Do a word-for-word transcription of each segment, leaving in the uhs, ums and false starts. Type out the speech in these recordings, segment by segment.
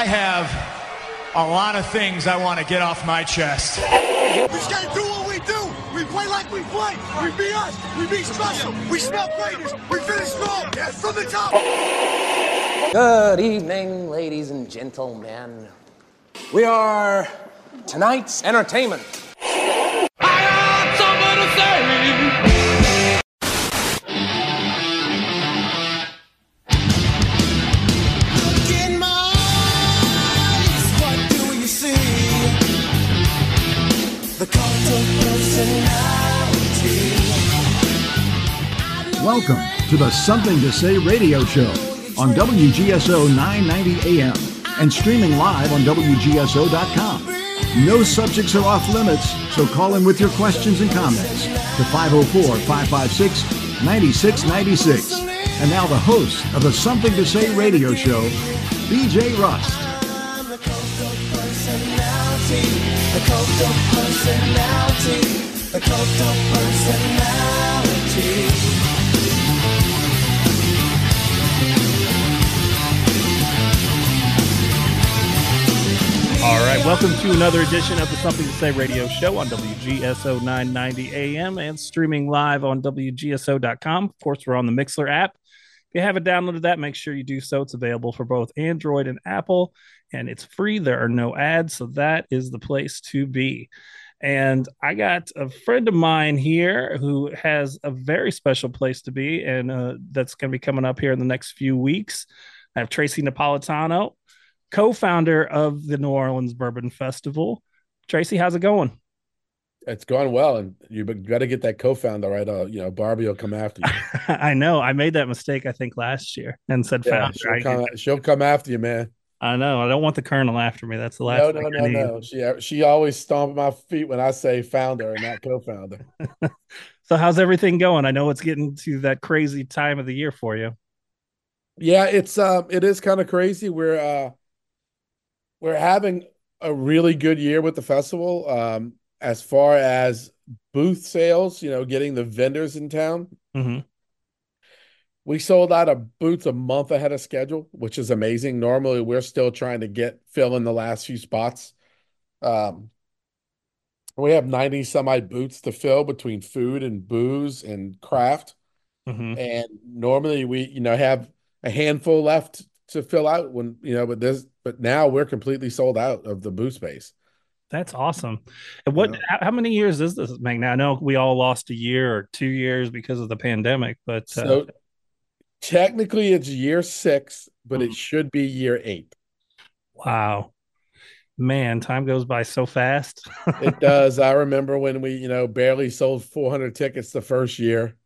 have a lot of things I want to get off my chest. We just gotta do what we do. We play like we play. We be us. We be special. We smell greatness. We finish strong. Yes, from the top. Good evening, ladies and gentlemen. We are tonight's entertainment. I got something to say. Welcome to the Something to Say radio show on W G S O nine ninety A M and streaming live on W G S O dot com. No subjects are off limits, so call in with your questions and comments to five oh four, five five six, nine six nine six. And now the host of the Something to Say radio show, B J Rust. The cult of personality, the cult of personality. All right, welcome to another edition of the Something to Say radio show on W G S O nine ninety A M and streaming live on W G S O dot com. Of course, we're on the Mixler app. If you haven't downloaded that, make sure you do so. It's available for both Android and Apple, and it's free. There are no ads, so that is the place to be. And I got a friend of mine here who has a very special place to be, and uh, that's going to be coming up here in the next few weeks. I have Tracy Napolitano, co-founder of the New Orleans Bourbon Festival. Tracy, how's it going? It's going well, and you got to get that co-founder right. Uh, you know, Barbie will come after you. I know. I made that mistake, I think, last year and said yeah, founder. She'll come, she'll come after you, man. I know. I don't want the Colonel after me. That's the last no, thing no, I no, need. no. She she always stomped my feet when I say founder and not co-founder. So how's everything going? I know it's getting to that crazy time of the year for you. Yeah, it's um, it is kind of crazy. We're uh, we're having a really good year with the festival. Um, as far as booth sales, you know, getting the vendors in town. Mm-hmm. We sold out of booths a month ahead of schedule, which is amazing. Normally, we're still trying to get fill in the last few spots. Um, we have ninety some odd booths to fill between food and booze and craft. Mm-hmm. And normally we, you know, have a handful left to fill out when, you know, but this, but now we're completely sold out of the booth space. That's awesome. And what, yeah. how, how many years is this, Meg? Now I know we all lost a year or two years because of the pandemic, but uh, so technically it's year six, but mm-hmm. it should be year eight. Wow, man, time goes by so fast. It does. I remember when we, you know, barely sold four hundred tickets the first year.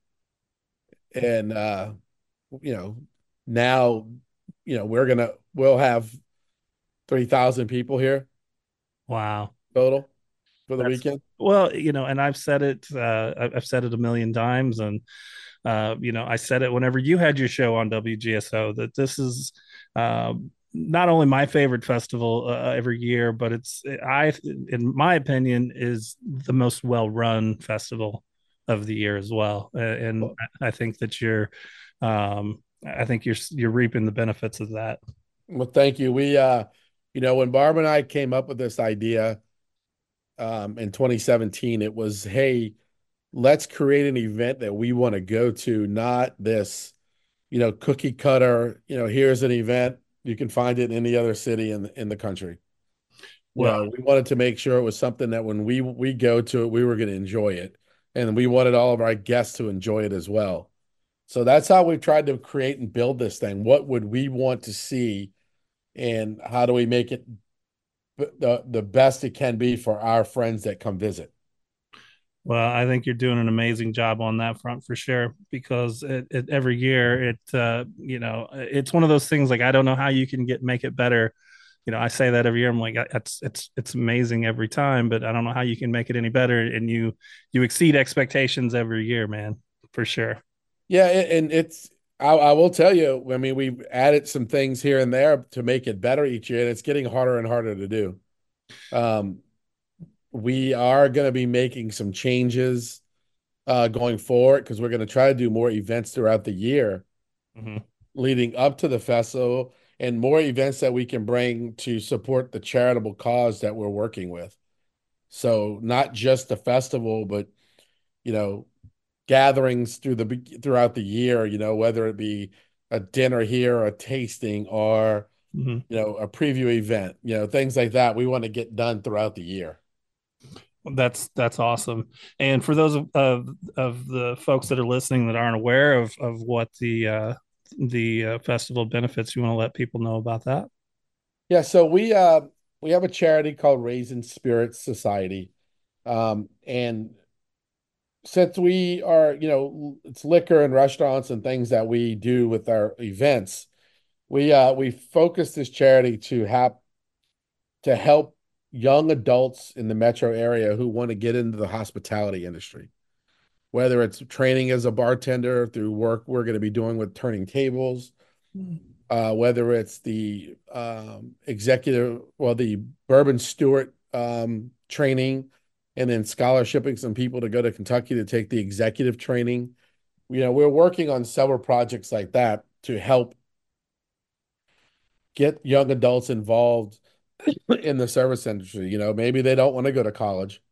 And, uh, you know, now, you know, we're going to, we'll have three thousand people here. Wow. Total for the That's, weekend. Well, you know, and I've said it, uh, I've said it a million times. And, uh, you know, I said it whenever you had your show on W G S O that this is uh, not only my favorite festival uh, every year, but it's, I, in my opinion, is the most well-run festival of the year as well. And well, I think that you're, um, I think you're, you're reaping the benefits of that. Well, thank you. We, uh, You know, when Barb and I came up with this idea um, in twenty seventeen, it was, hey, let's create an event that we want to go to, not this, you know, cookie cutter, you know, here's an event. You can find it in any other city in, in the country. Well, you know, we wanted to make sure it was something that when we, we go to it, we were going to enjoy it. And we wanted all of our guests to enjoy it as well. So that's how we've tried to create and build this thing. What would we want to see? And how do we make it the, the best it can be for our friends that come visit? Well, I think you're doing an amazing job on that front for sure, because it, it, every year it, uh, you know, it's one of those things like, I don't know how you can get, make it better. You know, I say that every year. I'm like, it's, it's, it's amazing every time, but I don't know how you can make it any better. And you, you exceed expectations every year, man, for sure. Yeah. And it's, I, I will tell you, I mean, we've added some things here and there to make it better each year, and it's getting harder and harder to do. Um, we are going to be making some changes uh, going forward because we're going to try to do more events throughout the year mm-hmm. leading up to the festival. and more events that we can bring to support the charitable cause that we're working with. So not just the festival, but, you know, gatherings through the throughout the year, you know, whether it be a dinner here, a tasting, or, mm-hmm. you know, a preview event, you know, things like that. We want to get done throughout the year. That's that's awesome. And for those of, of of the folks that are listening that aren't aware of of what the uh, the uh, festival benefits, you want to let people know about that? Yeah, so we uh we have a charity called Raisin Spirits Society, um, and since we are, you know, it's liquor and restaurants and things that we do with our events, we uh we focus this charity to have to help young adults in the metro area who want to get into the hospitality industry, whether it's training as a bartender through work we're going to be doing with Turning Tables, uh, whether it's the um, executive, well, the Bourbon Steward um, training, and then scholarshiping some people to go to Kentucky to take the executive training. You know, we're working on several projects like that to help get young adults involved in the service industry. You know, maybe they don't want to go to college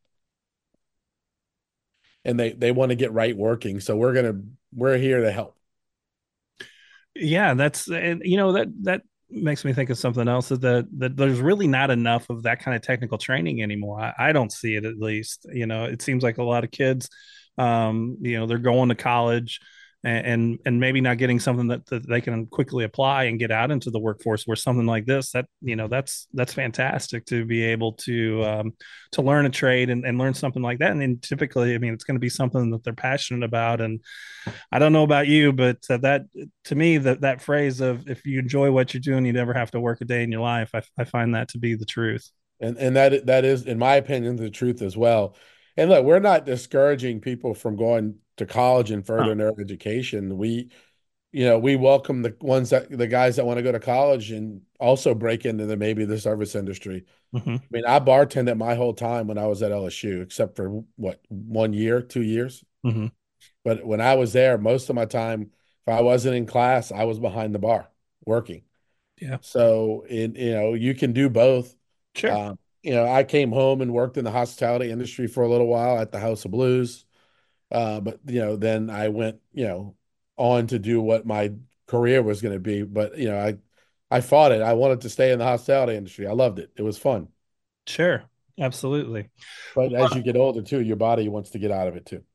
and they they want to get right working. So we're gonna we're here to help. Yeah, that's and you know that that makes me think of something else, that that, that there's really not enough of that kind of technical training anymore. I, I don't see it, at least. You know, it seems like a lot of kids, um, you know, they're going to college and and maybe not getting something that, that they can quickly apply and get out into the workforce, where something like this, that, you know, that's that's fantastic to be able to um to learn a trade and, and learn something like that. And then typically, I mean, it's going to be something that they're passionate about. And I don't know about you, but uh, that, to me, that that phrase of, if you enjoy what you're doing, you never have to work a day in your life, I, I find that to be the truth. And and that that is, in my opinion, the truth as well. And look, we're not discouraging people from going to college and furthering their education. We, you know, we welcome the ones that the guys that want to go to college and also break into the maybe the service industry. Mm-hmm. I mean, I bartended my whole time when I was at L S U, except for what, one year, two years. Mm-hmm. But when I was there, most of my time, if I wasn't in class, I was behind the bar working. Yeah. So it, you know, you can do both. Sure. Um, you know, I came home and worked in the hospitality industry for a little while at the House of Blues. Uh, but, you know, then I went, you know, on to do what my career was going to be. But, you know, I, I fought it. I wanted to stay in the hospitality industry. I loved it. It was fun. Sure. Absolutely. But as you get older too, your body wants to get out of it too.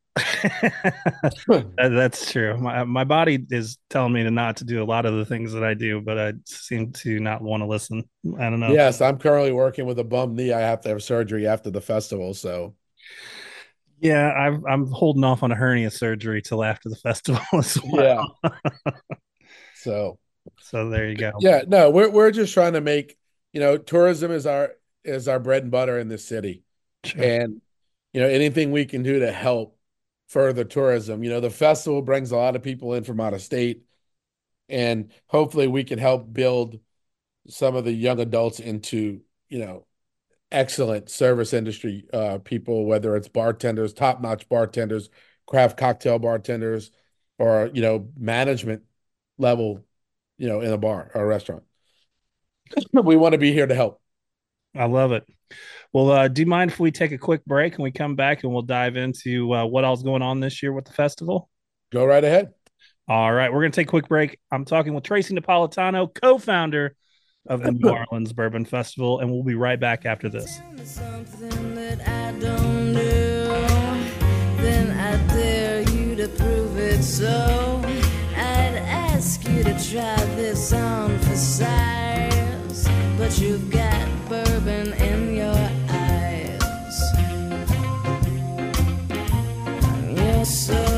That's true. My, my body is telling me to not to do a lot of the things that I do, but I seem to not want to listen. I don't know. Yes, I'm currently working with a bum knee. I have to have surgery after the festival. So yeah, I've, I'm holding off on a hernia surgery till after the festival as well. Yeah. so, so there you go. Yeah, no, we're we're just trying to make, you know, tourism is our is our bread and butter in this city, sure. And you know, anything we can do to help further tourism. You know, the festival brings a lot of people in from out of state, and hopefully we can help build some of the young adults into, you know, excellent service industry uh, people, whether it's bartenders, top-notch bartenders, craft cocktail bartenders, or, you know, management level, you know, in a bar or a restaurant. We want to be here to help. I love it. Well, uh, do you mind if we take a quick break and we come back and we'll dive into uh, what all's going on this year with the festival? Go right ahead. All right. We're going to take a quick break. I'm talking with Tracy Napolitano, co-founder of the New Orleans Bourbon Festival, and we'll be right back after this. Something that I don't do, then I dare you to prove it so. I'd ask you to try this on for size, but you've got bourbon in your eyes. You're so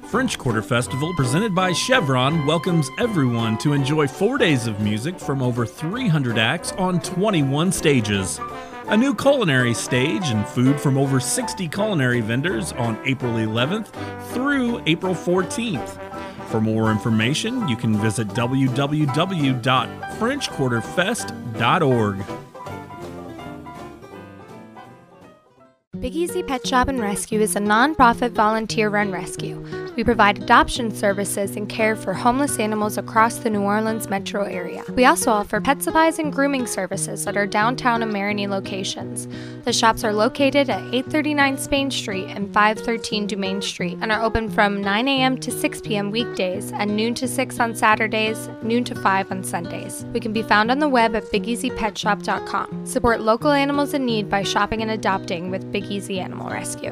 French Quarter Festival, presented by Chevron, welcomes everyone to enjoy four days of music from over three hundred acts on twenty-one stages. A new culinary stage and food from over sixty culinary vendors on April eleventh through April fourteenth. For more information, you can visit w w w dot french quarter fest dot org. Big Easy Pet Shop and Rescue is a non-profit volunteer-run rescue. We provide adoption services and care for homeless animals across the New Orleans metro area. We also offer pet supplies and grooming services at our downtown and Marigny locations. The shops are located at eight thirty-nine Spain Street and five thirteen Dumaine Street and are open from nine a.m. to six p.m. weekdays and noon to six on Saturdays, noon to five on Sundays. We can be found on the web at big easy pet shop dot com. Support local animals in need by shopping and adopting with Big Easy Animal Rescue.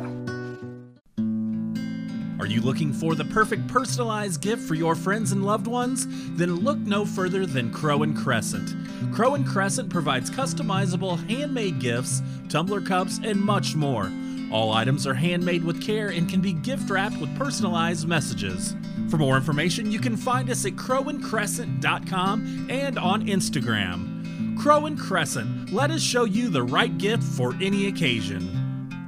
Are you looking for the perfect personalized gift for your friends and loved ones? Then look no further than Crow and Crescent. Crow and Crescent provides customizable handmade gifts, tumbler cups, and much more. All items are handmade with care and can be gift wrapped with personalized messages. For more information, you can find us at crow and crescent dot com and on Instagram. Crow and Crescent, let us show you the right gift for any occasion.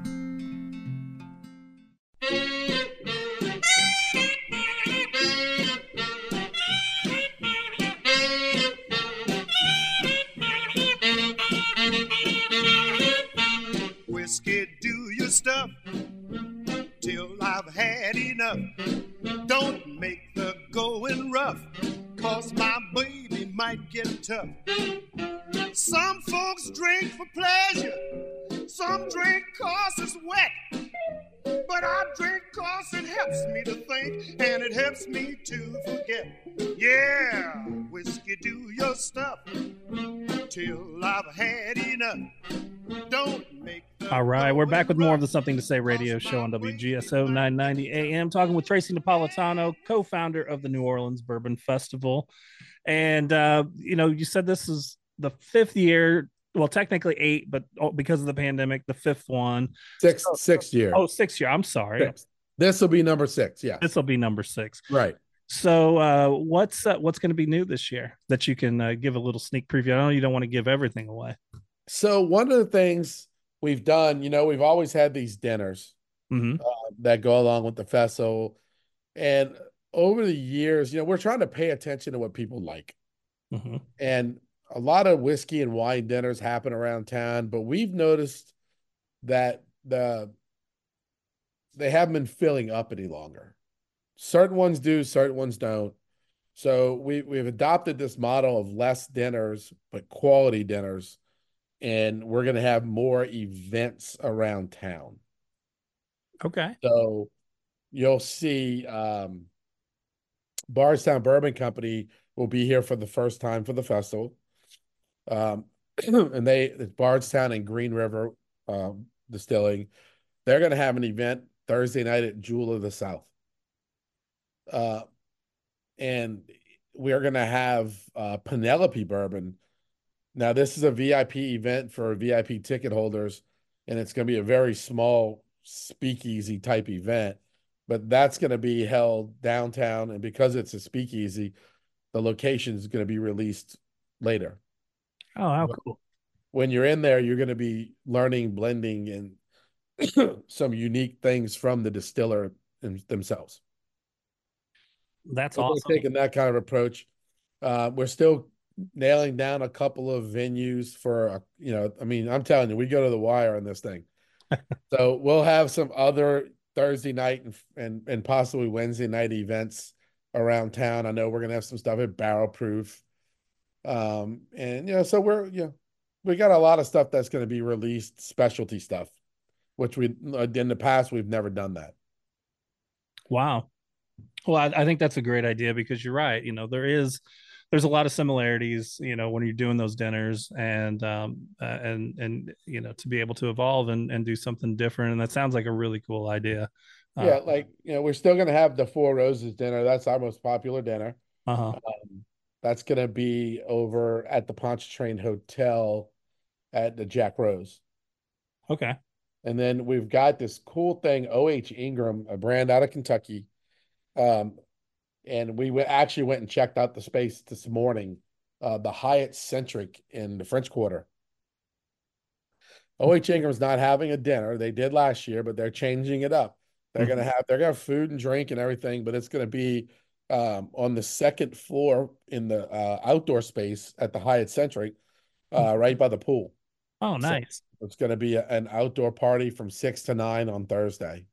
Whiskey, do your stuff till I've had enough. Don't make the going rough, cause my baby might get tough. Some folks drink for pleasure, some drink cause it's wet. But I drink cause it helps me to think, and it helps me to forget. Yeah, whiskey, do your stuff till I've had enough. Don't make All right, we're back with more of the Something to Say radio show on W G S O nine ninety A M, talking with Tracy Napolitano, co-founder of the New Orleans Bourbon Festival. And, uh, you know, you said this is the fifth year, well, technically eight, but because of the pandemic, the fifth one. Sixth, sixth year. Oh, sixth year. I'm sorry. Sixth. This will be number six. Yeah. This will be number six. Right. So uh, what's uh, what's going to be new this year that you can uh, give a little sneak preview? I know you don't want to give everything away. So one of the things we've done, you know, we've always had these dinners mm-hmm. uh, that go along with the festival. And over the years, you know, we're trying to pay attention to what people like. Mm-hmm. And a lot of whiskey and wine dinners happen around town, but we've noticed that the they haven't been filling up any longer. Certain ones do, certain ones don't. So we, we've adopted this model of less dinners, but quality dinners. And we're going to have more events around town. Okay. So you'll see um, Bardstown Bourbon Company will be here for the first time for the festival. Um, and they, it's Bardstown and Green River um, Distilling. They're going to have an event Thursday night at Jewel of the South. Uh, and we are going to have uh, Penelope Bourbon. Now, this is a V I P event for V I P ticket holders, and it's going to be a very small speakeasy type event, but that's going to be held downtown. And because it's a speakeasy, the location is going to be released later. Oh, how cool. When you're in there, you're going to be learning, blending, and some unique things from the distiller themselves. That's so awesome. We're taking that kind of approach. Uh, we're still nailing down a couple of venues for, you know, I mean, I'm telling you, we go to the wire on this thing. So we'll have some other Thursday night and, and, and possibly Wednesday night events around town. I know we're going to have some stuff at Barrel Proof. Um, and, you know, so we're, you know, we got a lot of stuff that's going to be released, specialty stuff, which we, in the past, we've never done that. Wow. Well, I, I think that's a great idea because you're right. You know, there is, there's a lot of similarities, you know, when you're doing those dinners and, um, uh, and, and, you know, to be able to evolve and, and do something different. And that sounds like a really cool idea. Uh, yeah. Like, you know, we're still going to have the Four Roses dinner. That's our most popular dinner. Uh-huh. Um, that's going to be over at the Pontchartrain Hotel at the Jack Rose. Okay. And then we've got this cool thing, O H Ingram, a brand out of Kentucky. Um, and we went, actually went and checked out the space this morning, uh, the Hyatt Centric in the French Quarter. O H Ingram's not having a dinner. They did last year, but they're changing it up. They're mm-hmm. gonna have they're gonna have food and drink and everything, but it's gonna be um, on the second floor in the uh, outdoor space at the Hyatt Centric, uh, right by the pool. Oh, nice. So it's gonna be a, an outdoor party from six to nine on Thursday.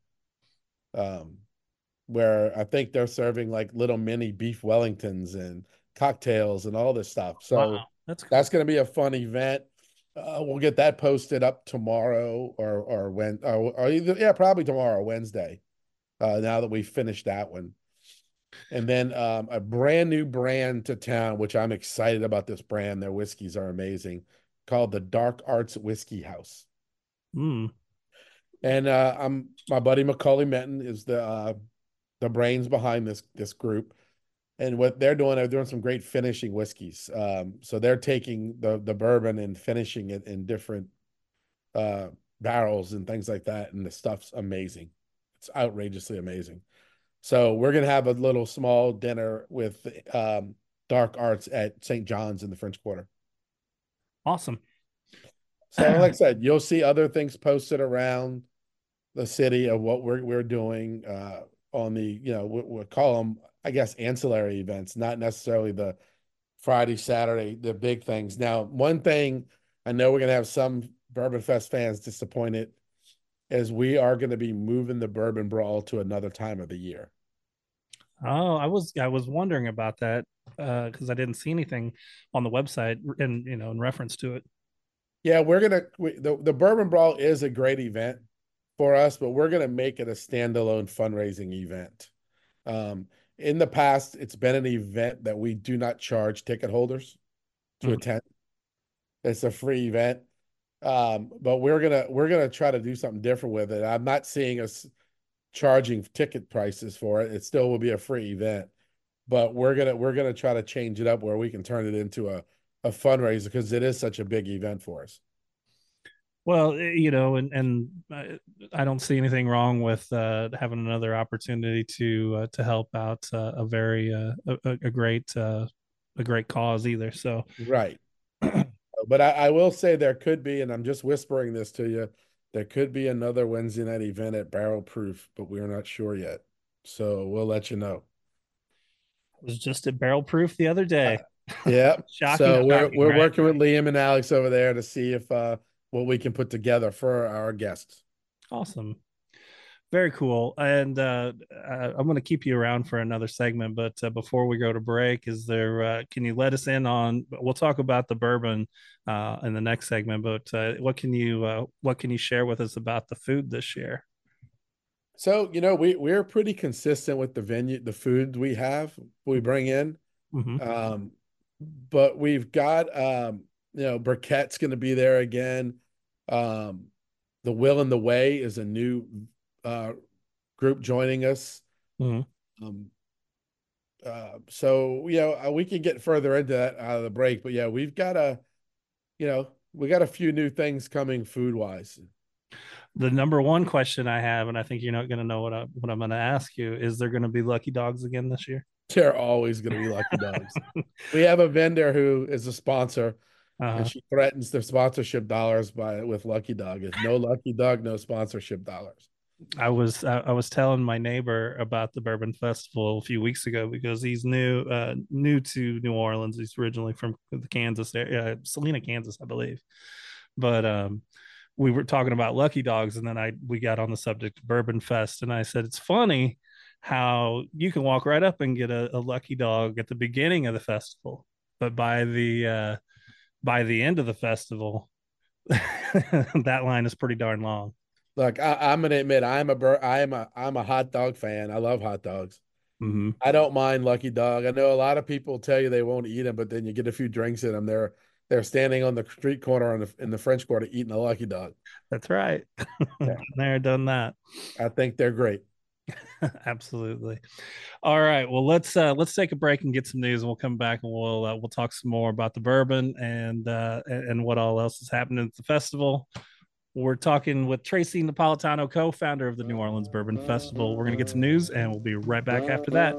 Um, where I think they're serving like little mini beef Wellingtons and cocktails and all this stuff. So wow, that's cool. That's gonna be a fun event. Uh, we'll get that posted up tomorrow or or when or, or either yeah probably tomorrow Wednesday. Uh, now that we've finished that one, and then um, a brand new brand to town, which I'm excited about. This brand, their whiskeys are amazing, called the Dark Arts Whiskey House. Mm. And uh, I'm my buddy Macaulay Menton is the uh, the brains behind this this group. And what they're doing, they're doing some great finishing whiskeys. Um, so they're taking the the bourbon and finishing it in different uh, barrels and things like that, and the stuff's amazing. It's outrageously amazing. So we're gonna have a little small dinner with um, Dark Arts at Saint John's in the French Quarter. Awesome. So, like I said, you'll see other things posted around the city of what we're we're doing uh, on the you know we, we'll call them, I guess, ancillary events, not necessarily the Friday, Saturday, the big things. Now, one thing I know we're going to have some Bourbon Fest fans disappointed is we are going to be moving the Bourbon Brawl to another time of the year. Oh, I was I was wondering about that because uh, I didn't see anything on the website in you know in reference to it. Yeah, we're gonna we, the the Bourbon Brawl is a great event for us, but we're gonna make it a standalone fundraising event. Um, In the past, it's been an event that we do not charge ticket holders to mm-hmm. attend. It's a free event, um, but we're gonna we're gonna try to do something different with it. I'm not seeing us charging ticket prices for it. It still will be a free event, but we're gonna we're gonna try to change it up where we can turn it into a a fundraiser because it is such a big event for us. Well, you know, and and I don't see anything wrong with uh, having another opportunity to uh, to help out uh, a very uh, a, a great uh, a great cause either. So right, but I, I will say there could be, and I'm just whispering this to you, there could be another Wednesday night event at Barrel Proof, but we're not sure yet. So we'll let you know. I was just at Barrel Proof the other day. Uh, yeah, shocking, so we're shocking, we're right? working with Liam and Alex over there to see if uh. what we can put together for our guests. Awesome. Very cool. And uh, I'm going to keep you around for another segment, but uh, before we go to break, is there, uh, can you let us in on, we'll talk about the bourbon uh, in the next segment, but uh, what can you, uh, what can you share with us about the food this year? So, you know, we, we're pretty consistent with the venue, the food we have, we bring in. Mm-hmm. Um, but we've got, um, you know, Briquette's going to be there again. Um, the Will and the Way is a new uh, group joining us. Mm-hmm. Um, uh, so, you know, we can get further into that out of the break, but yeah, we've got a, you know, we got a few new things coming food wise. The number one question I have, and I think you're not going to know what, I, what I'm going to ask you, is there going to be Lucky Dogs again this year? They're always going to be Lucky Dogs. We have a vendor who is a sponsor. Uh-huh. And she threatens the sponsorship dollars by with Lucky Dog. If no Lucky Dog, no sponsorship dollars. I was I, I was telling my neighbor about the Bourbon Festival a few weeks ago because he's new uh, new to New Orleans. He's originally from the Kansas area, uh, Salina, Kansas, I believe. But um, we were talking about Lucky Dogs, and then I we got on the subject of Bourbon Fest, and I said it's funny how you can walk right up and get a, a Lucky Dog at the beginning of the festival, but by the uh, by the end of the festival, that line is pretty darn long. Look, I, I'm gonna admit I'm a bur- I'm a I'm a hot dog fan. I love hot dogs. Mm-hmm. I don't mind Lucky Dog. I know a lot of people tell you they won't eat them, but then you get a few drinks in them. They're they're standing on the street corner in the in the French Quarter eating a Lucky Dog. That's right. Yeah. Never done that. I think they're great. Absolutely. All right. Well, let's uh, let's take a break and get some news, and we'll come back and we'll uh, we'll talk some more about the bourbon and uh, and what all else is happening at the festival We're talking with Tracy Napolitano, co-founder of the New Orleans Bourbon Festival. We're going to get some news, and we'll be right back after that.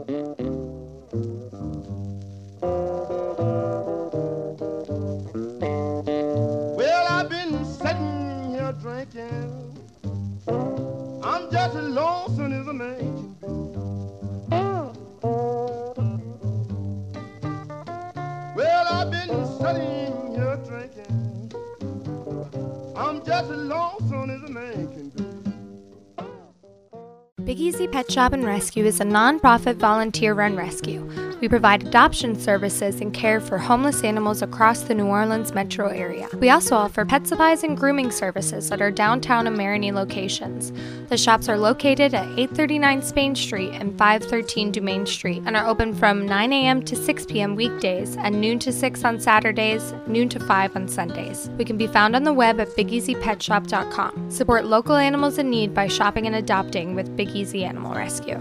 Well, I've been sitting here drinking. I'm just as lonesome as a man. Well, I've been sitting here drinking. I'm just as lonesome as a man can be. Big Easy Pet Shop and Rescue is a non-profit volunteer-run rescue. We provide adoption services and care for homeless animals across the New Orleans metro area. We also offer pet supplies and grooming services at our downtown and Marigny locations. The shops are located at eight thirty-nine Spain Street and five thirteen Dumaine Street and are open from nine a.m. to six p.m. weekdays and noon to six on Saturdays, noon to five on Sundays. We can be found on the web at big easy pet shop dot com. Support local animals in need by shopping and adopting with Big Easy Animal Rescue.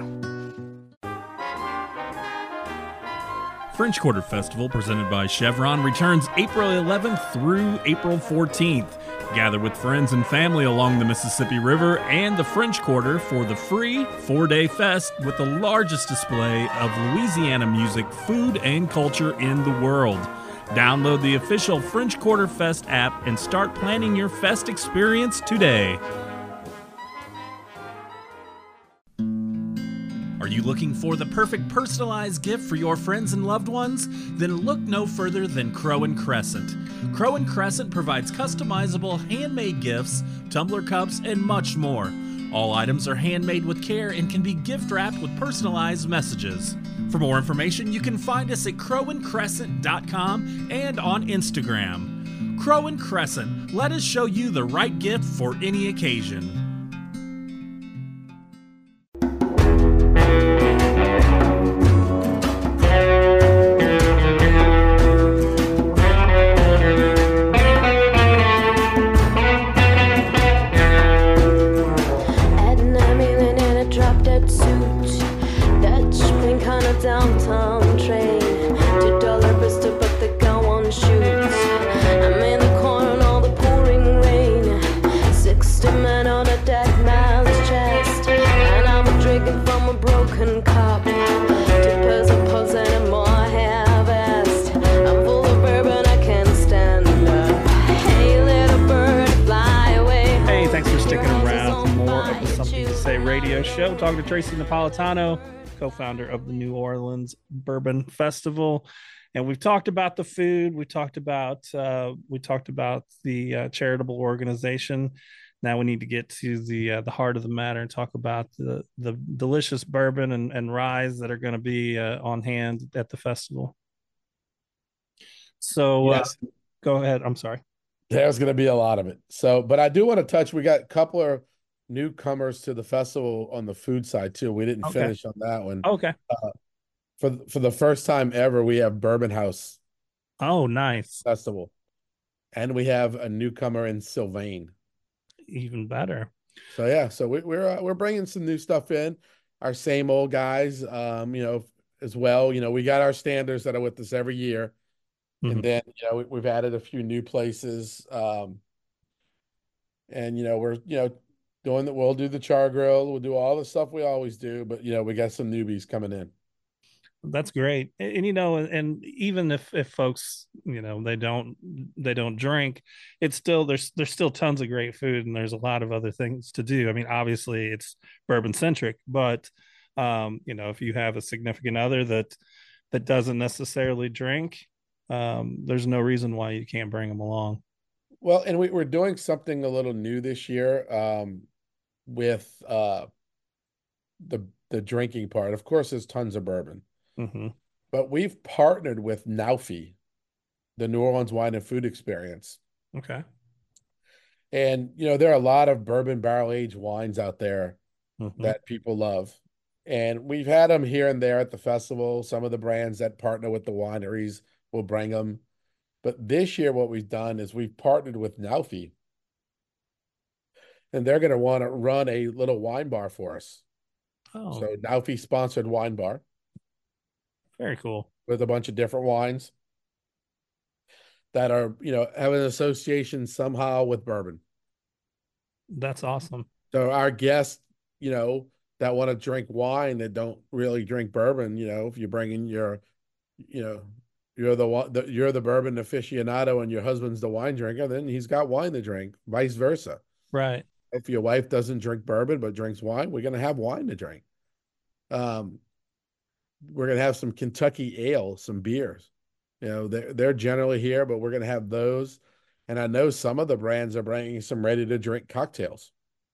French Quarter Festival, presented by Chevron, returns April eleventh through April fourteenth. Gather with friends and family along the Mississippi River and the French Quarter for the free four-day fest with the largest display of Louisiana music, food, and culture in the world. Download the official French Quarter Fest app and start planning your fest experience today. Are you looking for the perfect personalized gift for your friends and loved ones? Then look no further than Crow and Crescent. Crow and Crescent provides customizable handmade gifts, tumbler cups, and much more. All items are handmade with care and can be gift wrapped with personalized messages. For more information, you can find us at crow and crescent dot com and on Instagram. Crow and Crescent, let us show you the right gift for any occasion. Downtown train to Dollar Vista, but the go on shoots. I'm in the corner in all the pouring rain. Sixty men on a dead man's chest, and I'm drinking from a broken cup. Two pairs of pulse and a more hair vest. I'm full of bourbon, I can't stand up. Hey, little bird, fly away. Hey, thanks for sticking around for more of the Something to Say radio show. Talking to Tracy Napolitano, co-founder of the New Orleans Bourbon Festival, and we've talked about the food. We talked about uh, we talked about the uh, charitable organization. Now we need to get to the uh, the heart of the matter and talk about the the delicious bourbon and, and ryes that are going to be uh, on hand at the festival. So Yes. uh, go ahead. I'm sorry. There's going to be a lot of it. So, but I do want to touch. We got a couple of newcomers to the festival on the food side too. We didn't Okay. finish on that one. Okay. Uh, for for the first time ever, we have Bourbon House Oh, nice. Festival, and we have a newcomer in Sylvain. Even better. So yeah, so we, we're uh, we're bringing some new stuff in. Our same old guys, um, you know, as well. You know, we got our standards that are with us every year, Mhm. and then you know we, we've added a few new places. Um, and you know we're you know doing that. We'll do the char grill. We'll do all the stuff we always do, but you know we got some newbies coming in. That's great. And, and, you know, and, and even if if folks, you know, they don't they don't drink, it's still there's there's still tons of great food, and there's a lot of other things to do. I mean, obviously it's bourbon centric, but um, you know, if you have a significant other that that doesn't necessarily drink, um, there's no reason why you can't bring them along. Well, and we, we're doing something a little new this year, um, with uh, the the drinking part. Of course, there's tons of bourbon. Mm-hmm. But we've partnered with Naufi, the New Orleans Wine and Food Experience. Okay. And, you know, there are a lot of bourbon barrel aged wines out there Mhm. that people love. And we've had them here and there at the festival. Some of the brands that partner with the wineries will bring them. But this year, what we've done is we've partnered with Naufi. And they're going to want to run a little wine bar for us. Oh, So Naufi sponsored wine bar very cool. with a bunch of different wines that are, you know, have an association somehow with bourbon. That's awesome. So our guests, you know, that want to drink wine that don't really drink bourbon, you know, if you're bringing your, you know, you're the one, the, you're the bourbon aficionado and your husband's the wine drinker, then he's got wine to drink, vice versa. Right. If your wife doesn't drink bourbon but drinks wine, we're going to have wine to drink. Um, we're going to have some Kentucky ale, some beers. You know, they're, they're generally here, but we're going to have those. And I know some of the brands are bringing some ready to drink cocktails.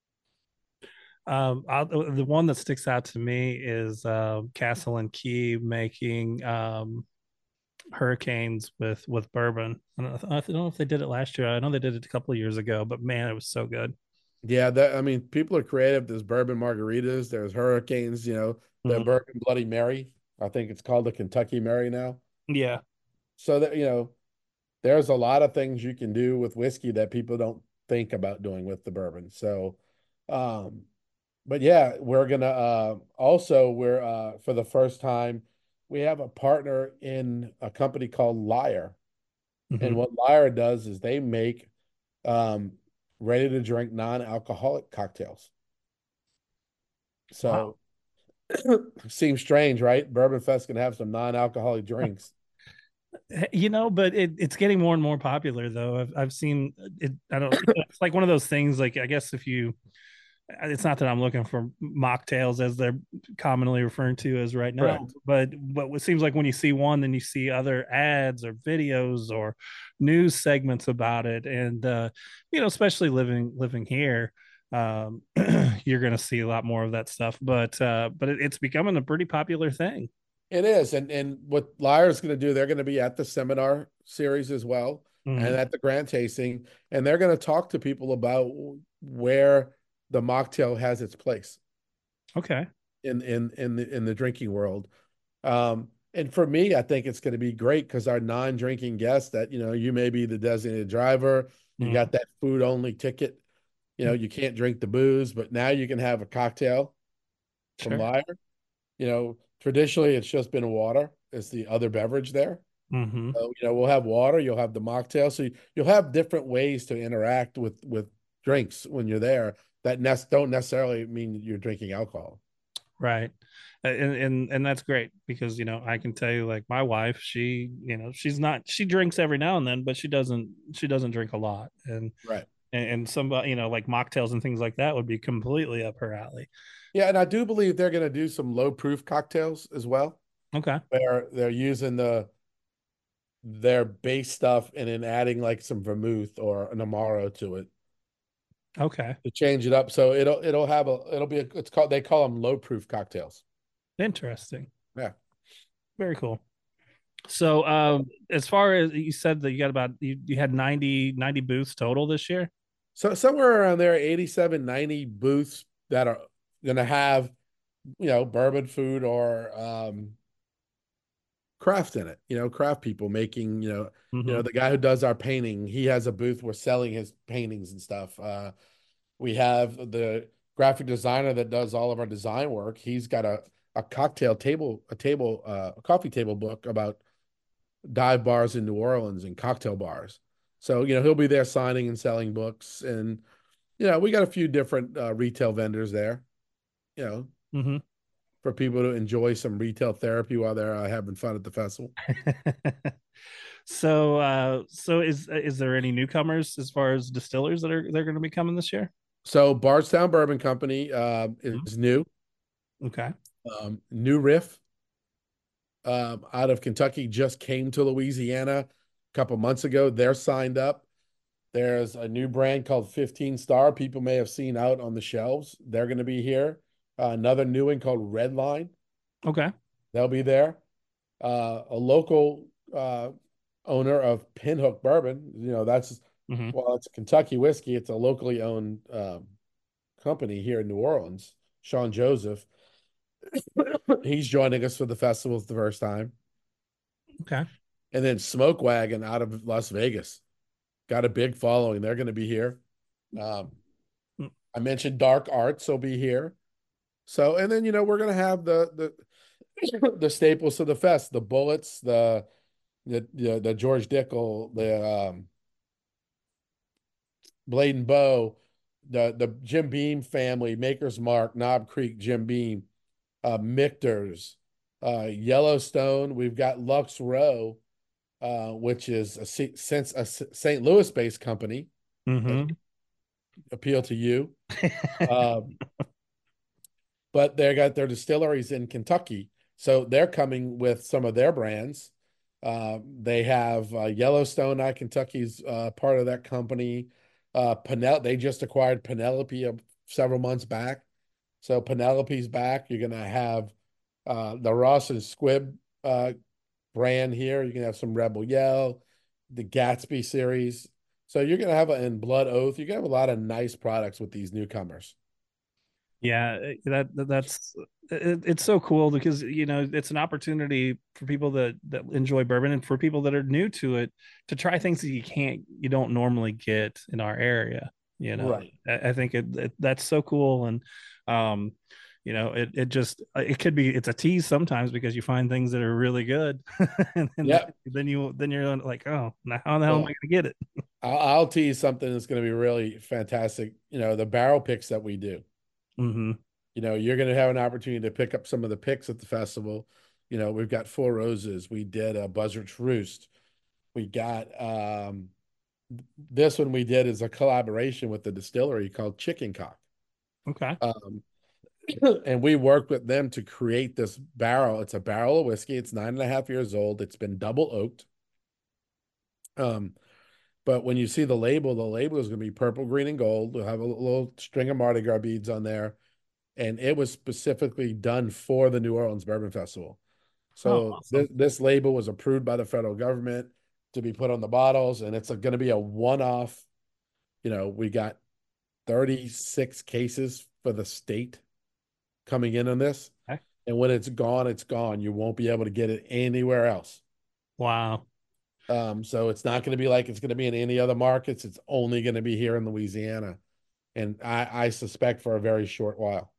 Um, I'll, the one that sticks out to me is uh, Castle and Key making um, hurricanes with with bourbon. I don't, know, I don't know if they did it last year. I know they did it a couple of years ago, but man, it was so good. Yeah, that I mean, people are creative. There's bourbon margaritas. There's hurricanes. You know, the Mhm. bourbon Bloody Mary. I think it's called the Kentucky Mary now. Yeah. So that you know, there's a lot of things you can do with whiskey that people don't think about doing with the bourbon. So, um, but yeah, we're gonna uh, also we're uh, for the first time we have a partner in a company called Lyre, and Mhm. what Lyre does is they make um, ready to drink non-alcoholic cocktails. Wow. So seems strange, right? Bourbon Fest can have some non-alcoholic drinks. You know, but it, it's getting more and more popular though. I've I've seen it. I don't. It's like one of those things. Like I guess if you, it's not that I'm looking for mocktails as they're commonly referred to as right now, Correct. but but it seems like when you see one, then you see other ads or videos or news segments about it, and uh, you know, especially living living here, um, you're going to see a lot more of that stuff. But uh, but it, it's becoming a pretty popular thing. It is, and and what Lyre's going to do, they're going to be at the seminar series as well, and Mhm. at the grand tasting, and they're going to talk to people about where the mocktail has its place Okay. in in in the in the drinking world. Um, and for me, I think it's going to be great because our non-drinking guests that, you know, you may be the designated driver, you Mhm. got that food only ticket, you know, you can't drink the booze, but now you can have a cocktail from Sure. Lyre. You know, traditionally it's just been water as the other beverage there. Mm-hmm. So, you know, we'll have water, you'll have the mocktail. So you, you'll have different ways to interact with with drinks when you're there that ne don't necessarily mean you're drinking alcohol. Right. And, and and that's great because you know I can tell you like my wife she you know she's not she drinks every now and then but she doesn't she doesn't drink a lot and Right. and, and somebody you know like mocktails and things like that would be completely up her alley. Yeah, and I do believe they're going to do some low proof cocktails as well. Okay. Where they're using the their base stuff and then adding like some vermouth or an amaro to it Okay. to change it up. So it'll it'll have a it'll be a, it's called they call them low proof cocktails. Interesting. Yeah. Very cool. So um as far as you said that you got about you, you had ninety ninety booths total this year. So somewhere around there, eighty-seven, ninety booths that are going to have, you know, bourbon food or um, craft in it. You know, craft people making, you know, you know, Mhm. the guy who does our painting, he has a booth. We're selling his paintings and stuff. Uh, we have the graphic designer that does all of our design work. He's got a a cocktail table, a table, uh, a coffee table book about dive bars in New Orleans and cocktail bars. So, you know, he'll be there signing and selling books. And, you know, we got a few different uh, retail vendors there, you know, Mhm. for people to enjoy some retail therapy while they're uh, having fun at the festival. So uh so is is there any newcomers as far as distillers that are they're going to be coming this year? So, Bardstown Bourbon Company uh, Mhm. is new. Okay. Um, New Riff um, out of Kentucky just came to Louisiana a couple months ago. They're signed up. There's a new brand called fifteen Star. People may have seen out on the shelves. They're going to be here. Uh, another new one called Redline. Okay. They'll be there. Uh, a local uh, owner of Pinhook Bourbon. You know, that's Mhm. well, it's a Kentucky whiskey. It's a locally owned um, company here in New Orleans. Sean Joseph. He's joining us for the festivals the first time. Okay. And then Smoke Wagon out of Las Vegas. Got a big following. They're going to be here. Um, Mm. I mentioned Dark Arts will be here. So, and then, you know, we're going to have the, the, the staples of the fest, the Bullets, the, the, the, the George Dickel, the, um, Blade and Bow, the the Jim Beam family, Maker's Mark, Knob Creek, Jim Beam, uh, Michter's, uh, Yellowstone. We've got Lux Row, uh, which is a since a Saint Louis-based company. Mm-hmm. Appeal to you, um, but they got their distilleries in Kentucky, so they're coming with some of their brands. Uh, they have uh, Yellowstone, not Kentucky's uh, part of that company. Uh, Penel they just acquired Penelope uh, several months back. So Penelope's back. You're going to have uh, the Ross and Squibb uh, brand here. You're going to have some Rebel Yell, the Gatsby series. So you're going to have a, in Blood Oath, you're going to have a lot of nice products with these newcomers. Yeah, that that's it, it's so cool because you know it's an opportunity for people that that enjoy bourbon and for people that are new to it to try things that you can't you don't normally get in our area. You know, right. I, I think it, it that's so cool, and um, you know, it it just it could be it's a tease sometimes because you find things that are really good, and then, yep. then you then you're like, oh, now how the hell yeah. am I going to get it? I'll, I'll tease something that's going to be really fantastic. You know, the barrel picks that we do. Mm-hmm. You know, you're going to have an opportunity to pick up some of the picks at the festival. You know, we've got Four Roses. We did a Buzzard's Roost. We got um, this one we did is a collaboration with the distillery called Chicken Cock. Okay. Um, and we worked with them to create this barrel. It's a barrel of whiskey. It's nine and a half years old. It's been double oaked. Um, but when you see the label, the label is going to be purple, green, and gold. We'll have a little string of Mardi Gras beads on there. And it was specifically done for the New Orleans Bourbon Festival. So oh, awesome. this, this label was approved by the federal government to be put on the bottles, and it's going to be a one-off. You know, we got thirty-six cases for the state coming in on this. Okay. And when it's gone, it's gone. You won't be able to get it anywhere else. Wow. Um, so it's not going to be like it's going to be in any other markets. It's only going to be here in Louisiana. And I, I suspect for a very short while.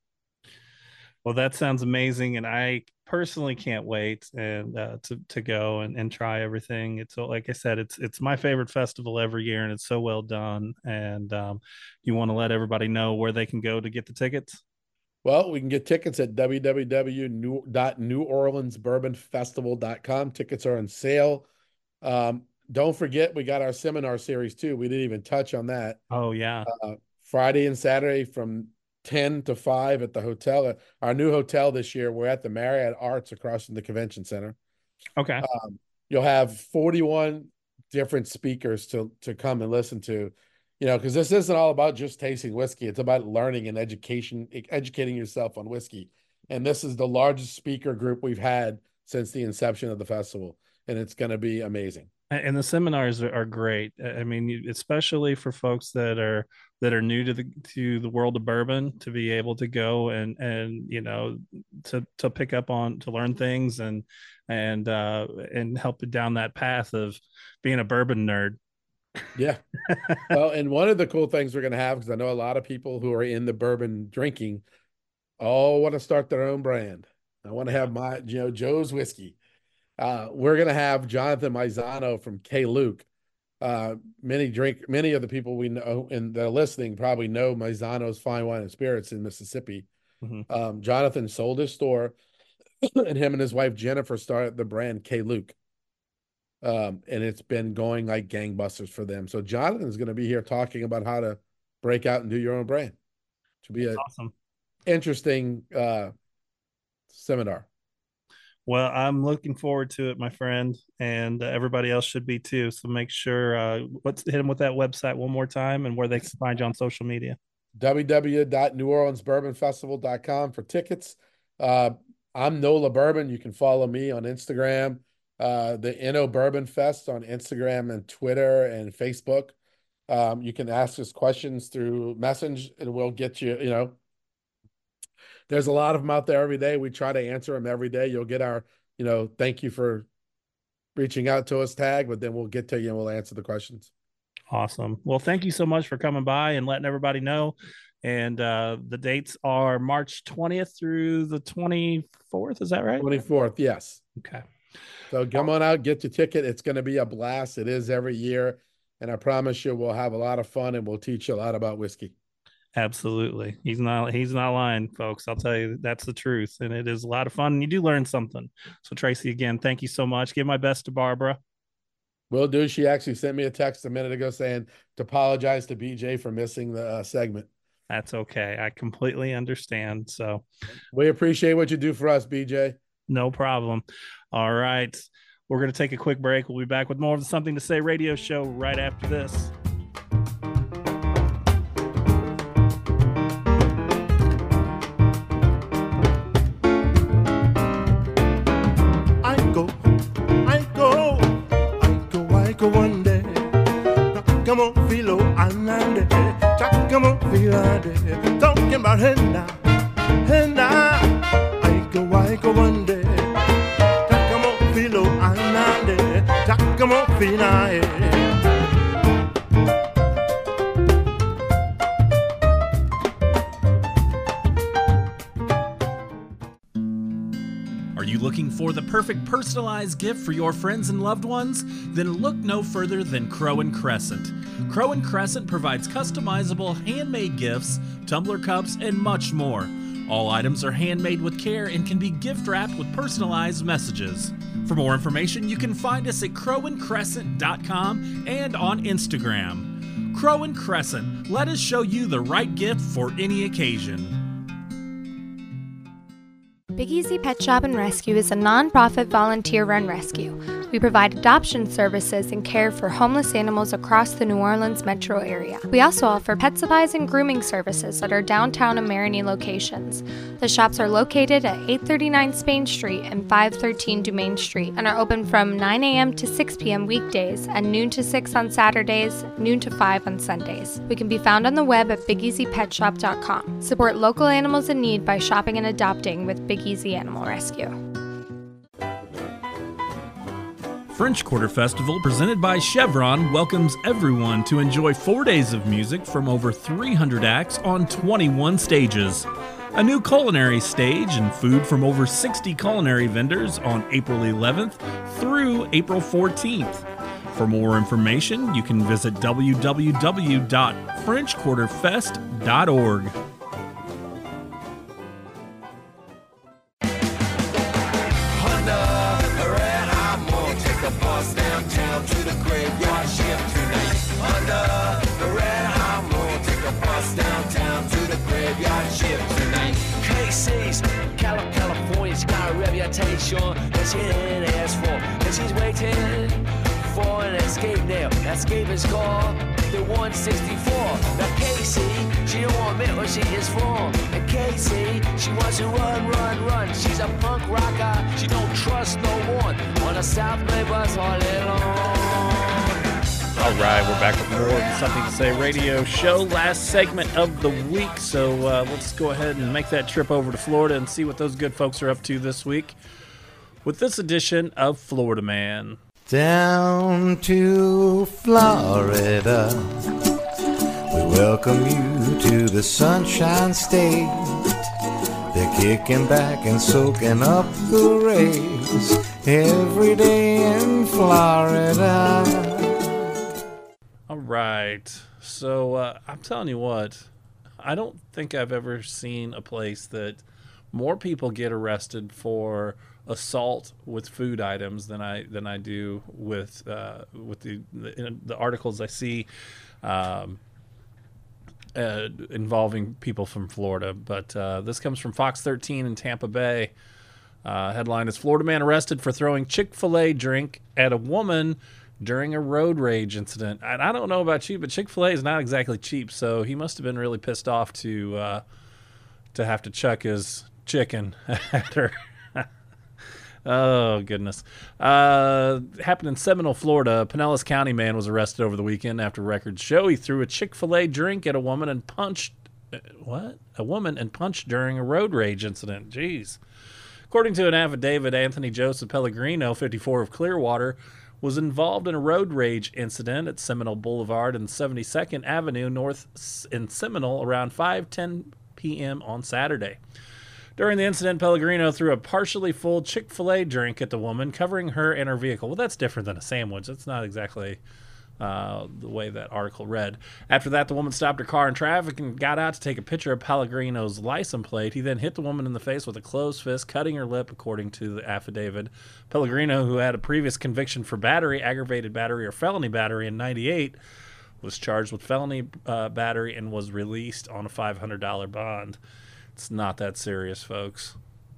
Well, that sounds amazing. And I personally can't wait and uh, to, to go and, and try everything. It's like I said, it's, it's my favorite festival every year and it's so well done. And um, you want to let everybody know where they can go to get the tickets? Well, we can get tickets at w w w dot new orleans bourbon festival dot com. Tickets are on sale. Um, don't forget, we got our seminar series too. We didn't even touch on that. Oh, yeah. Uh, Friday and Saturday from ten to five at the hotel. Our new hotel this year, we're at the Marriott Arts across from the convention center. Okay. Um, you'll have forty-one different speakers to, to come and listen to, you know, because this isn't all about just tasting whiskey. It's about learning and education, educating yourself on whiskey. And this is the largest speaker group we've had since the inception of the festival. And it's going to be amazing. And the seminars are great. I mean, especially for folks that are that are new to the to the world of bourbon, to be able to go and and you know to to pick up on to learn things and and uh, and help down that path of being a bourbon nerd. Yeah. Well, and one of the cool things we're going to have, because I know a lot of people who are in the bourbon drinking all want to start their own brand. I want to have my, you know, Joe's Whiskey. Uh, we're going to have Jonathan Maizano from K. Luke. Uh, many drink, many of the people we know and that are listening probably know Maizano's Fine Wine and Spirits in Mississippi. Mm-hmm. Um, Jonathan sold his store, and him and his wife Jennifer started the brand K. Luke. Um, and it's been going like gangbusters for them. So Jonathan's going to be here talking about how to break out and do your own brand. To be an awesome, interesting uh, seminar. Well, I'm looking forward to it, my friend, and uh, everybody else should be too. So make sure uh, let's hit them with that website one more time and where they can find you on social media. w w w dot new orleans bourbon festival dot com for tickets. Uh, I'm Nola Bourbon. You can follow me on Instagram. Uh, the N O Bourbon Fest on Instagram and Twitter and Facebook. Um, you can ask us questions through Message, and we'll get you, you know, there's a lot of them out there every day. We try to answer them every day. You'll get our, you know, thank you for reaching out to us tag, but then we'll get to you and we'll answer the questions. Awesome. Well, thank you so much for coming by and letting everybody know. And uh, the dates are March twentieth through the twenty-fourth. Is that right? twenty-fourth. Yes. Okay. So come on out, get your ticket. It's going to be a blast. It is every year. And I promise you we'll have a lot of fun and we'll teach you a lot about whiskey. Absolutely. He's not he's not lying, folks. I'll tell you, that's the truth. And it is a lot of fun. And you do learn something. So Tracy, again, thank you so much. Give my best to Barbara. Will do. She actually sent me a text a minute ago saying to apologize to B J for missing the uh, segment. That's okay. I completely understand. So we appreciate what you do for us, B J. No problem. All right. We're going to take a quick break. We'll be back with more of the Something to Say radio show right after this. One day, come on, feel anande, come on, feel ande, talking about henna, henna, I go, I go one day, come on, feel anande, come on, feel ande. Are you looking for the perfect personalized gift for your friends and loved ones? Then look no further than Crow and Crescent. Crow and Crescent provides customizable handmade gifts, tumbler cups, and much more. All items are handmade with care and can be gift wrapped with personalized messages. For more information, you can find us at crow and crescent dot com and on Instagram. Crow and Crescent, let us show you the right gift for any occasion. Big Easy Pet Shop and Rescue is a non-profit volunteer-run rescue. We provide adoption services and care for homeless animals across the New Orleans metro area. We also offer pet supplies and grooming services at our downtown and Marigny locations. The shops are located at eight thirty-nine Spain Street and five thirteen Dumaine Street and are open from nine a.m. to six p.m. weekdays and noon to six on Saturdays, noon to five on Sundays. We can be found on the web at big easy pet shop dot com. Support local animals in need by shopping and adopting with Big Easy Animal Rescue. French Quarter Festival, presented by Chevron, welcomes everyone to enjoy four days of music from over three hundred acts on twenty-one stages. A new culinary stage and food from over sixty culinary vendors on April eleventh through April fourteenth. For more information, you can visit w w w dot french quarter fest dot org. That she didn't ask for, and she's waiting for an escape now. Escape is called the one sixty-four. Now Casey, she don't want to admit what she is from. And Casey, she wants to run, run, run. She's a punk rocker, she don't trust no one. On a South Bay bus all day long. All right, we're back with more of the Something to Say radio show. Last segment of the week, so uh, let's go ahead and make that trip over to Florida and see what those good folks are up to this week with this edition of Florida Man. Down to Florida, we welcome you to the Sunshine State. They're kicking back and soaking up the rays every day in Florida. All right, so uh, I'm telling you what, I don't think I've ever seen a place that more people get arrested for assault with food items than I than I do with uh, with the, the the articles I see um, uh, involving people from Florida. But uh, this comes from Fox thirteen in Tampa Bay. Uh, headline is Florida man arrested for throwing Chick-fil-A drink at a woman during a road rage incident. And I don't know about you, but Chick-fil-A is not exactly cheap, so he must have been really pissed off to uh, to have to chuck his chicken at her. Oh, goodness. Uh, happened in Seminole, Florida. A Pinellas County man was arrested over the weekend after records show he threw a Chick-fil-A drink at a woman and punched, uh, what? A woman and punched during a road rage incident. Jeez. According to an affidavit, Anthony Joseph Pellegrino, fifty-four, of Clearwater, was involved in a road rage incident at Seminole Boulevard and seventy-second Avenue North in Seminole around five ten p.m. on Saturday. During the incident, Pellegrino threw a partially full Chick-fil-A drink at the woman, covering her and her vehicle. Well, that's different than a sandwich. That's not exactly Uh, the way that article read. After that, the woman stopped her car in traffic and got out to take a picture of Pellegrino's license plate. He then hit the woman in the face with a closed fist, cutting her lip, according to the affidavit. Pellegrino, who had a previous conviction for battery, aggravated battery, or felony battery in ninety-eight, was charged with felony uh, battery and was released on a five hundred dollars bond. It's not that serious, folks.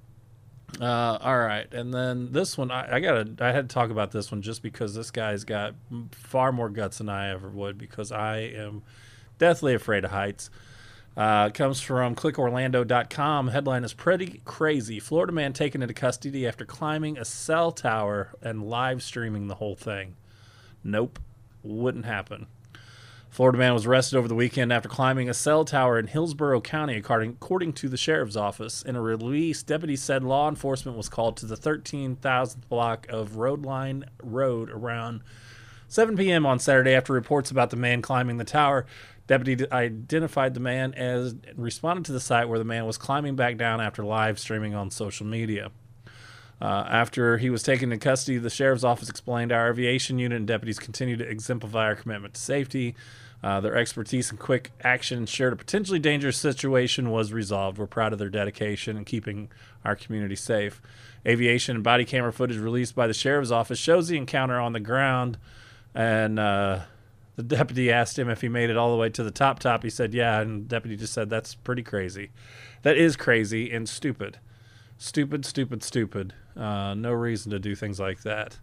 Uh, all right, and then this one, I, I gotta, I had to talk about this one just because this guy's got far more guts than I ever would, because I am deathly afraid of heights. Uh, it comes from click orlando dot com. Headline is pretty crazy. Florida man taken into custody after climbing a cell tower and live streaming the whole thing. Nope, wouldn't happen. Florida man was arrested over the weekend after climbing a cell tower in Hillsborough County, according, according to the sheriff's office. In a release, deputies said law enforcement was called to the thirteen thousandth block of Roadline Road around seven p.m. on Saturday after reports about the man climbing the tower. Deputy identified the man as and responded to the site where the man was climbing back down after live streaming on social media. Uh, after he was taken into custody, the sheriff's office explained our aviation unit and deputies continue to exemplify our commitment to safety. Uh, their expertise and quick action ensured a potentially dangerous situation was resolved. We're proud of their dedication in keeping our community safe. Aviation and body camera footage released by the sheriff's office shows the encounter on the ground, and uh, the deputy asked him if he made it all the way to the top top. He said, yeah, and the deputy just said, that's pretty crazy. That is crazy and stupid. Stupid, stupid, stupid. Uh, no reason to do things like that.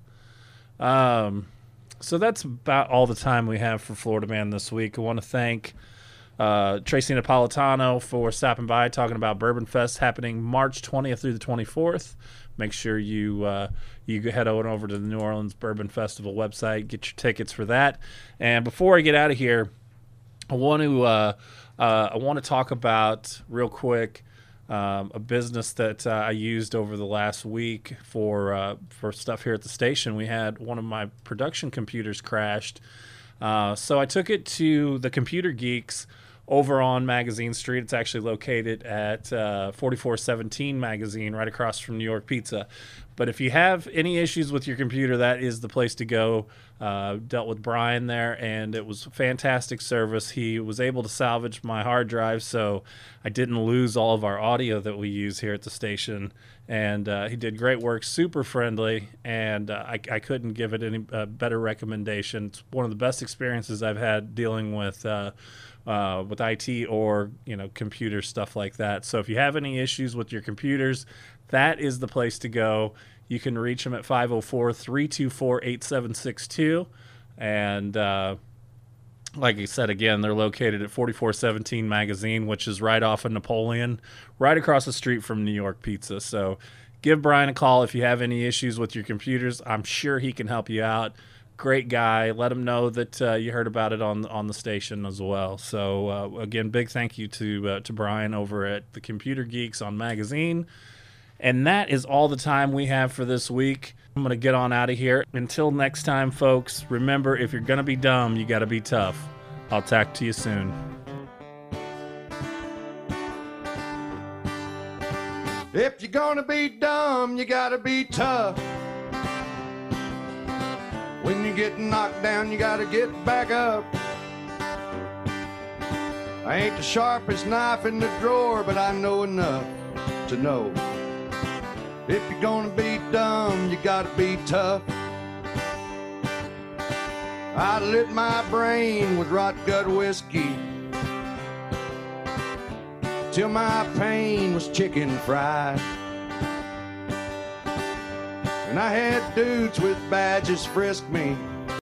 Um... So that's about all the time we have for Florida Man this week. I want to thank uh, Tracy Napolitano for stopping by, talking about Bourbon Fest happening March twentieth through the twenty-fourth. Make sure you uh, you head on over to the New Orleans Bourbon Festival website, get your tickets for that. And before I get out of here, I want to uh, uh, I want to talk about real quick. Um, a business that uh, I used over the last week for uh, for stuff here at the station. We had one of my production computers crashed. Uh, so I took it to the Computer Geeks over on Magazine Street. It's actually located at uh, forty-four seventeen Magazine, right across from New York Pizza. But if you have any issues with your computer, that is the place to go. Uh, dealt with Brian there, and it was fantastic service. He was able to salvage my hard drive, so I didn't lose all of our audio that we use here at the station. And uh, he did great work, super friendly, and uh, I, I couldn't give it any uh, better recommendation. It's one of the best experiences I've had dealing with uh, uh, with I T or you know computer stuff like that. So if you have any issues with your computers, that is the place to go. You can reach them at five oh four, three two four, eight seven six two. And uh, like I said, again, they're located at forty-four seventeen Magazine, which is right off of Napoleon, right across the street from New York Pizza. So give Brian a call if you have any issues with your computers. I'm sure he can help you out. Great guy. Let him know that uh, you heard about it on on the station as well. So, uh, again, big thank you to, uh, to Brian over at the Computer Geeks on Magazine. And that is all the time we have for this week. I'm going to get on out of here. Until next time, folks, remember, if you're going to be dumb, you got to be tough. I'll talk to you soon. If you're going to be dumb, you got to be tough. When you get knocked down, you got to get back up. I ain't the sharpest knife in the drawer, but I know enough to know. If you're gonna be dumb, you gotta be tough. I lit my brain with rot gut whiskey till my pain was chicken fried. And I had dudes with badges frisk me